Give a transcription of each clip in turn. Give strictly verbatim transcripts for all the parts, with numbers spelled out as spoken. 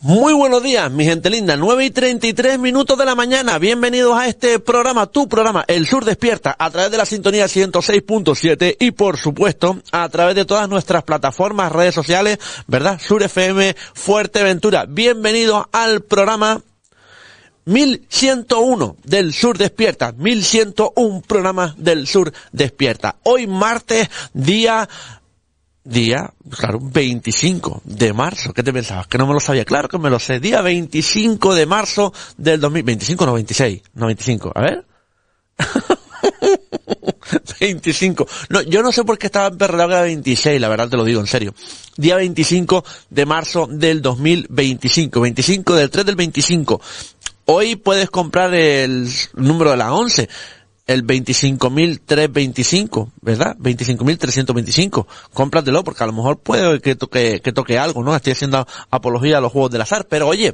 Muy buenos días, mi gente linda, nueve y treinta y tres minutos de la mañana, bienvenidos a este programa, tu programa, El Sur Despierta, a través de la sintonía ciento seis punto siete y por supuesto, a través de todas nuestras plataformas, redes sociales, ¿verdad? Sur F M, Fuerteventura, bienvenidos al programa mil ciento uno del Sur Despierta, mil ciento uno programas del Sur Despierta. Hoy martes, día... Día, claro, veinticinco de marzo. ¿Qué te pensabas? ¿Que no me lo sabía? Claro que me lo sé. Día veinticinco de marzo del dos mil veinticinco, no veintiséis, no veinticinco. A ver. veinticinco. No, yo no sé por qué estaba emperrado que era veintiséis, la verdad te lo digo en serio. Día veinticinco de marzo del dos mil veinticinco. veinticinco del tres del veinticinco. Hoy puedes comprar el número de las once. El veinticinco mil trescientos veinticinco, ¿verdad? veinticinco mil trescientos veinticinco. Cómpratelo porque a lo mejor puede que toque, que toque algo, ¿no? Estoy haciendo apología a los juegos del azar, pero oye,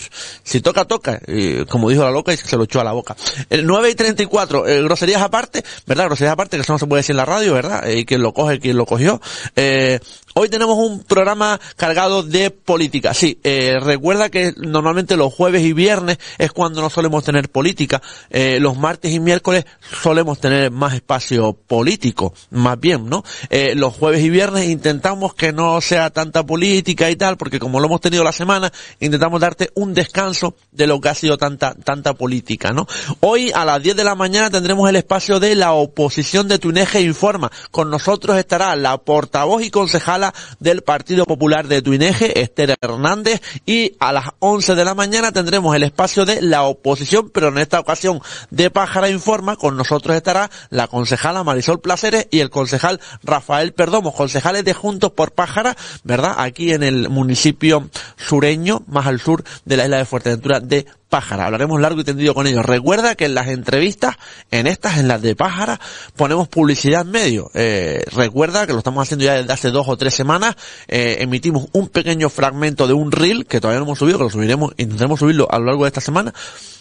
si toca, toca. Y como dijo la loca y se lo echó a la boca. El nueve y treinta y cuatro, eh, groserías aparte, ¿verdad? Groserías aparte, que eso no se puede decir en la radio, ¿verdad? Y quien lo coge, quien lo cogió. Eh, Hoy tenemos un programa cargado de política. Sí, eh, recuerda que normalmente los jueves y viernes es cuando no solemos tener política. Eh, los martes y miércoles solemos tener más espacio político, más bien, ¿no? Eh, los jueves y viernes intentamos que no sea tanta política y tal, porque como lo hemos tenido la semana, intentamos darte un descanso de lo que ha sido tanta, tanta política, ¿no? Hoy a las diez de la mañana tendremos el espacio de la oposición de Tuineje Informa. Con nosotros estará la portavoz y concejala del Partido Popular de Tuineje, Esther Hernández, y a las once de la mañana tendremos el espacio de la oposición, pero en esta ocasión de Pájara Informa. Con nosotros estará la concejala Marisol Placeres y el concejal Rafael Perdomo, concejales de Juntos por Pájara, ¿verdad? Aquí en el municipio sureño, más al sur de la isla de Fuerteventura de Pájara. Hablaremos largo y tendido con ellos. Recuerda que en las entrevistas, en estas, en las de Pájara, ponemos publicidad en medio. Eh, recuerda que lo estamos haciendo ya desde hace dos o tres semanas. Eh, emitimos un pequeño fragmento de un reel, que todavía no hemos subido, que lo subiremos, intentaremos subirlo a lo largo de esta semana,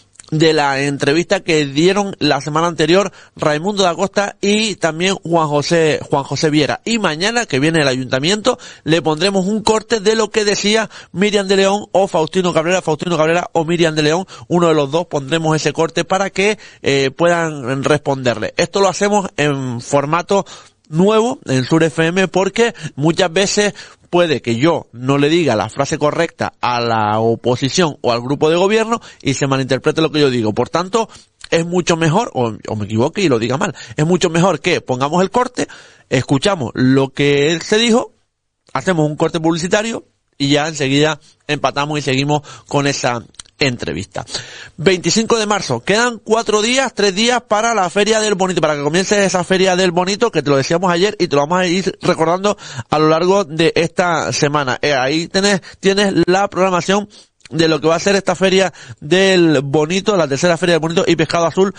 de la entrevista que dieron la semana anterior Raimundo da Costa y también Juan José, Juan José Viera. Y mañana, que viene el ayuntamiento, le pondremos un corte de lo que decía Miriam de León o Faustino Cabrera, Faustino Cabrera o Miriam de León, uno de los dos, pondremos ese corte para que eh, puedan responderle. Esto lo hacemos en formato nuevo en Sur F M porque muchas veces puede que yo no le diga la frase correcta a la oposición o al grupo de gobierno y se malinterprete lo que yo digo. Por tanto, es mucho mejor, o, o me equivoque y lo diga mal, es mucho mejor que pongamos el corte, escuchamos lo que él se dijo, hacemos un corte publicitario y ya enseguida empatamos y seguimos con esa entrevista. veinticinco de marzo, quedan cuatro días, tres días para la Feria del Bonito, para que comience esa Feria del Bonito, que te lo decíamos ayer y te lo vamos a ir recordando a lo largo de esta semana. Eh, ahí tienes, tienes la programación de lo que va a ser esta Feria del Bonito, la tercera Feria del Bonito y Pescado Azul,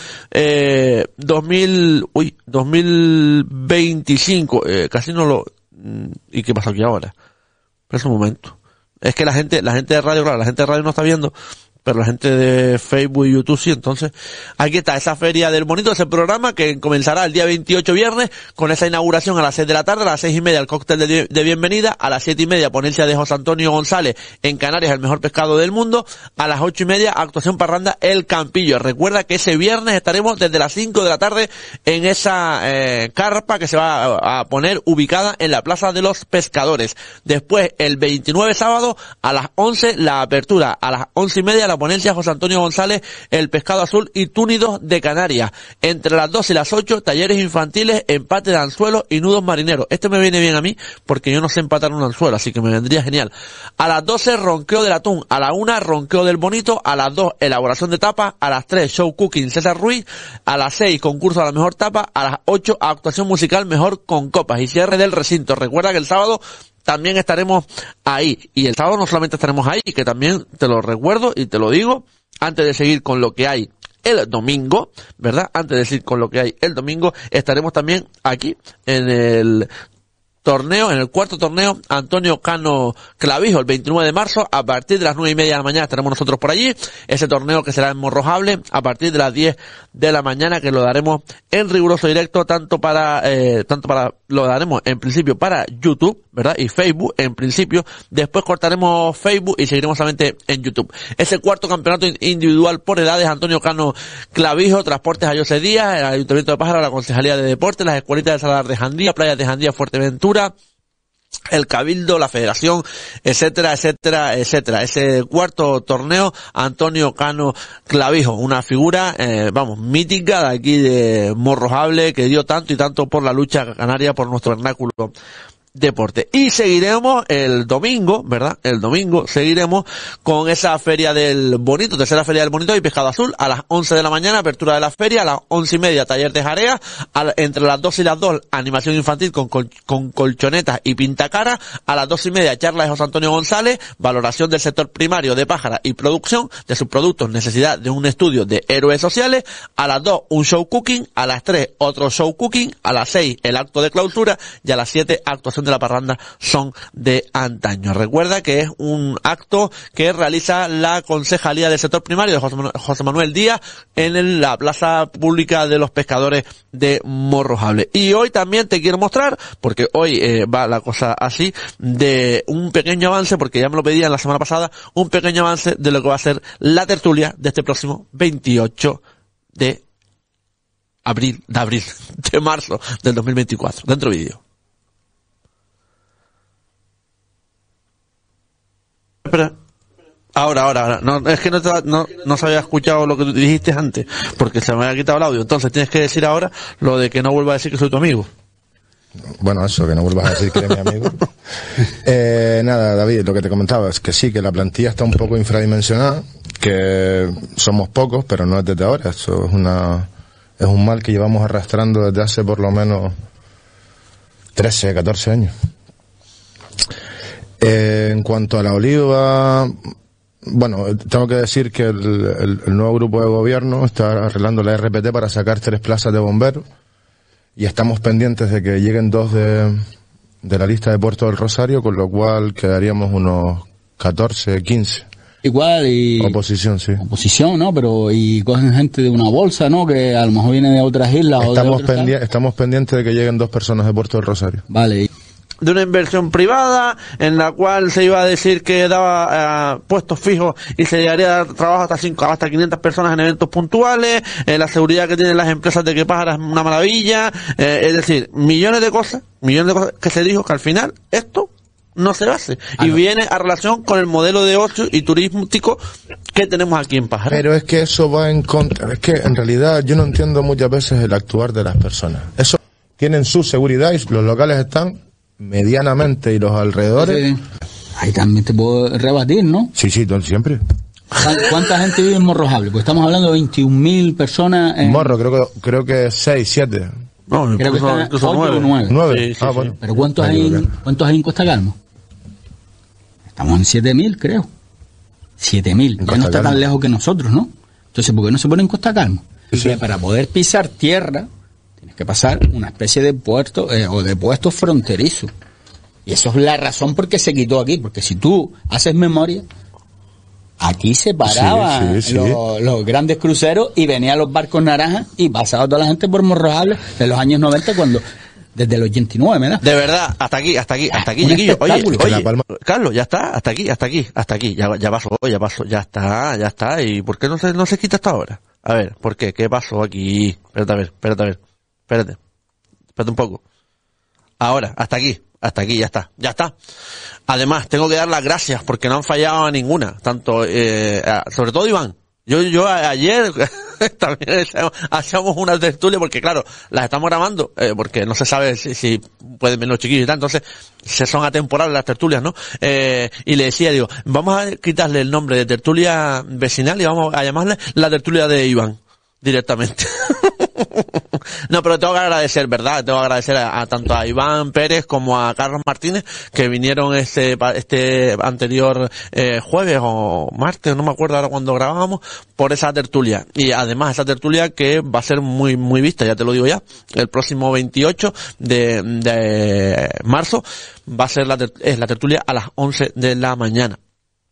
eh, dos mil, uy, dos mil veinticinco, eh, casi no lo, ¿y qué pasa aquí ahora? Espera un momento. Es que la gente, la gente de radio, claro, la gente de radio no está viendo, pero la gente de Facebook y YouTube sí. Entonces, aquí está esa Feria del Bonito, ese programa que comenzará el día veintiocho viernes con esa inauguración a las seis de la tarde, a las seis y media el cóctel de, de bienvenida, a las siete y media ponencia de José Antonio González en Canarias, el mejor pescado del mundo, a las ocho y media actuación parranda El Campillo. Recuerda que ese viernes estaremos desde las cinco de la tarde en esa eh, carpa que se va a, a poner ubicada en la Plaza de los Pescadores. Después, el veintinueve sábado, a las once la apertura, a las once y media la ponencia José Antonio González, el pescado azul y túnidos de Canarias. Entre las dos y las ocho, talleres infantiles, empate de anzuelos y nudos marineros. Este me viene bien a mí porque yo no sé empatar un anzuelo, así que me vendría genial. A las doce, ronqueo del atún. A la una, ronqueo del bonito. A las dos, elaboración de tapas. A las tres, show cooking César Ruiz. A las seis, concurso a la mejor tapa. A las ocho, actuación musical mejor con copas y cierre del recinto. Recuerda que el sábado también estaremos ahí. Y el sábado no solamente estaremos ahí, que también te lo recuerdo y te lo digo, antes de seguir con lo que hay el domingo, ¿verdad? Antes de seguir con lo que hay el domingo, estaremos también aquí en el torneo, en el cuarto torneo Antonio Cano Clavijo, el veintinueve de marzo, a partir de las nueve y media de la mañana estaremos nosotros por allí, ese torneo que será en Morrojable, a partir de las diez de la mañana, que lo daremos en riguroso directo, tanto para, eh, tanto para, lo daremos en principio para YouTube, ¿verdad? ¿verdad? Y Facebook, en principio. Después cortaremos Facebook y seguiremos solamente en YouTube. Ese cuarto campeonato individual por edades, Antonio Cano Clavijo, Transportes a José Díaz, el Ayuntamiento de Pájara, la Concejalía de Deportes, las Escuelitas de Salar de Jandía, Playas de Jandía, Fuerteventura, el Cabildo, la Federación, etcétera, etcétera, etcétera. Ese cuarto torneo, Antonio Cano Clavijo, una figura, eh, vamos, mítica de aquí de Morrojable, que dio tanto y tanto por la lucha canaria, por nuestro vernáculo deporte. Y seguiremos el domingo, ¿verdad? El domingo seguiremos con esa feria del bonito, tercera feria del bonito y pescado azul, a las once de la mañana, apertura de la feria, a las once y media, taller de jarea, a, entre las dos y las dos, animación infantil con, col, con colchonetas y pintacara, a las dos y media, charla de José Antonio González, valoración del sector primario de Pájara y producción de sus productos, necesidad de un estudio de héroes sociales, a las dos, un show cooking, a las tres, otro show cooking, a las seis, el acto de clausura, y a las siete, actuación de la parranda son de antaño. Recuerda que es un acto que realiza la Concejalía del Sector Primario de José Manuel, José Manuel Díaz en el, la Plaza Pública de los Pescadores de Morrojable. Y hoy también te quiero mostrar, porque hoy eh, va la cosa así, de un pequeño avance, porque ya me lo pedían la semana pasada, un pequeño avance de lo que va a ser la tertulia de este próximo veintiocho de abril, de abril, de marzo del dos mil veinticuatro. Dentro vídeo. Espera. Ahora, ahora, ahora. No, es que no, te, no, no se había escuchado lo que tú dijiste antes, porque se me había quitado el audio. Entonces tienes que decir ahora lo de que no vuelva a decir que soy tu amigo. Bueno, eso, que no vuelvas a decir que eres mi amigo. eh, nada, David, lo que te comentaba es que sí, que la plantilla está un poco infradimensionada, que somos pocos, pero no es desde ahora. Eso es una, es un mal que llevamos arrastrando desde hace por lo menos trece, catorce años. Eh, en cuanto a la oliva, bueno, tengo que decir que el, el, el nuevo grupo de gobierno está arreglando la R P T para sacar tres plazas de bomberos y estamos pendientes de que lleguen dos de, de la lista de Puerto del Rosario, con lo cual quedaríamos unos catorce, quince. Igual y... Oposición, sí. Oposición, ¿no? Pero, y cogen gente de una bolsa, ¿no? Que a lo mejor viene de otras islas estamos o de otros pendi- Estamos pendientes de que lleguen dos personas de Puerto del Rosario. Vale. De una inversión privada en la cual se iba a decir que daba eh, puestos fijos y se llegaría a dar trabajo hasta cinco, hasta quinientas personas en eventos puntuales, eh, la seguridad que tienen las empresas de que Pájara es una maravilla, eh, es decir, millones de cosas, millones de cosas que se dijo que al final esto no se hace. Ah, y no. Viene a relación con el modelo de ocio y turístico que tenemos aquí en Pájara. Pero es que eso va en contra, es que en realidad yo no entiendo muchas veces el actuar de las personas. Eso tienen su seguridad y los locales están medianamente y los alrededores. Sí. Ahí también te puedo rebatir, ¿no? Sí, sí, siempre. ¿Cuánta gente vive en Morrojable? Pues estamos hablando de veintiún mil personas en... Morro, creo que creo que seis, siete. No, creo que están ocho o nueve. nueve. Sí, sí, ah, sí. bueno. ¿Pero cuántos hay, en, cuántos hay en Costa Calma? Estamos en siete mil, creo. siete mil. Ya no está tan lejos que nosotros, ¿no? Entonces, ¿por qué no se pone en Costa Calma? Sí. Que para poder pisar tierra tienes que pasar una especie de puerto eh, o de puestos fronterizos. Y eso es la razón por qué se quitó aquí. Porque si tú haces memoria, aquí se paraban sí, sí, sí. Los, los grandes cruceros y venían los barcos naranjas y pasaba toda la gente por Morrojable de los años noventa cuando... Desde el ochenta y nueve, ¿verdad? De verdad, hasta aquí, hasta aquí, hasta aquí, chiquillo. Oye, oye, Carlos, ya está, hasta aquí, hasta aquí, hasta aquí. Ya, ya pasó, ya pasó, ya está, ya está. ¿Y por qué no se, no se quita hasta ahora? A ver, ¿por qué? ¿Qué pasó aquí? Espérate a ver, espérate a ver. Espérate. Espérate un poco. Ahora, hasta aquí, hasta aquí, ya está, ya está. Además, tengo que dar las gracias porque no han fallado a ninguna. Tanto, eh, sobre todo Iván. Yo, yo ayer también hacíamos una tertulia porque claro, las estamos grabando, eh, porque no se sabe si, si pueden ver los chiquillos y tal, entonces se son atemporales las tertulias, ¿no? Eh, y le decía, digo, vamos a quitarle el nombre de tertulia vecinal y vamos a llamarle la tertulia de Iván, directamente. No, pero tengo que agradecer, ¿verdad? Tengo que agradecer a, a tanto a Iván Pérez como a Carlos Martínez que vinieron este este anterior eh, jueves o martes, no me acuerdo ahora cuando grabábamos, por esa tertulia. Y además esa tertulia que va a ser muy muy vista, ya te lo digo ya, el próximo veintiocho de, de marzo va a ser la, es la tertulia a las once de la mañana.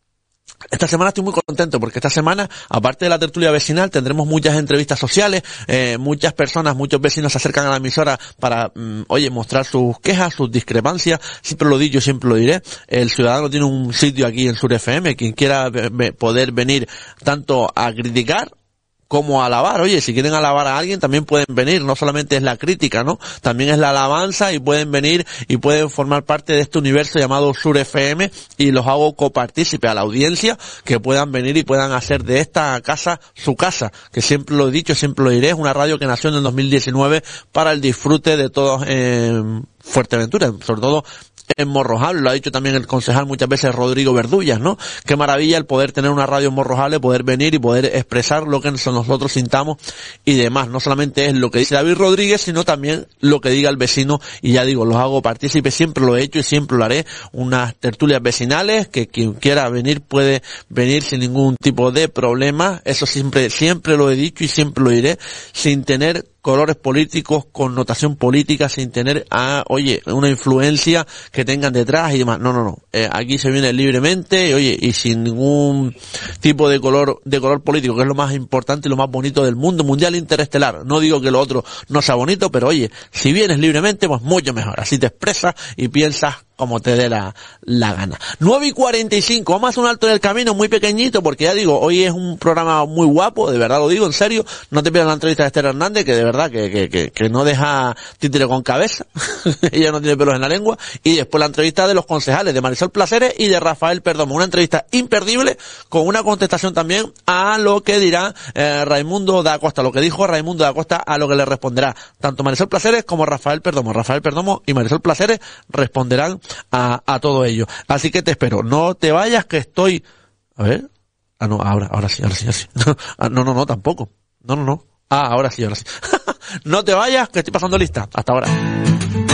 esta semana estoy muy contento porque esta semana, aparte de la tertulia vecinal, tendremos muchas entrevistas sociales, eh, muchas personas, muchos vecinos se acercan a la emisora para, mm, oye, mostrar sus quejas, sus discrepancias. Siempre lo he dicho, siempre lo diré. El ciudadano tiene un sitio aquí en Sur F M, quien quiera ve- poder venir tanto a criticar como alabar. Oye, si quieren alabar a alguien también pueden venir, no solamente es la crítica, ¿no? También es la alabanza y pueden venir y pueden formar parte de este universo llamado Sur F M y los hago copartícipe a la audiencia que puedan venir y puedan hacer de esta casa su casa, que siempre lo he dicho, siempre lo diré, es una radio que nació en el dos mil diecinueve para el disfrute de todos en Fuerteventura, sobre todo en Morrojable, lo ha dicho también el concejal muchas veces Rodrigo Verdullas, ¿no? Qué maravilla el poder tener una radio en Morrojable, poder venir y poder expresar lo que nosotros sintamos y demás. No solamente es lo que dice David Rodríguez, sino también lo que diga el vecino, y ya digo, los hago partícipes, siempre lo he hecho y siempre lo haré. Unas tertulias vecinales que quien quiera venir puede venir sin ningún tipo de problema. Eso siempre, siempre lo he dicho y siempre lo diré, sin tener colores políticos, connotación política, sin tener, a, oye, una influencia que tengan detrás y demás. No, no, no. Eh, aquí se viene libremente, y, oye, y sin ningún tipo de color, de color político, que es lo más importante y lo más bonito del mundo mundial interestelar. No digo que lo otro no sea bonito, pero oye, si vienes libremente, pues mucho mejor. Así te expresas y piensas como te dé la, la gana. nueve y cuarenta y cinco, vamos a hacer un alto en el camino muy pequeñito, porque ya digo, hoy es un programa muy guapo, de verdad lo digo, en serio. No te pierdas la entrevista de Esther Hernández, que de verdad que, que, que, que no deja títere con cabeza. Ella no tiene pelos en la lengua. Y después la entrevista de los concejales, de Marisol Placeres y de Rafael Perdomo. Una entrevista imperdible, con una contestación también a lo que dirá eh, Raimundo da Costa, lo que dijo Raimundo da Costa, a lo que le responderá tanto Marisol Placeres como Rafael Perdomo. Rafael Perdomo y Marisol Placeres responderán A, a todo ello. Así que te espero. No te vayas, que estoy... A ver. Ah, no, ahora, ahora sí, ahora sí, ahora sí. Ah, no, no, no, tampoco. No, no, no. Ah, ahora sí, ahora sí. No te vayas, que estoy pasando lista. Hasta ahora.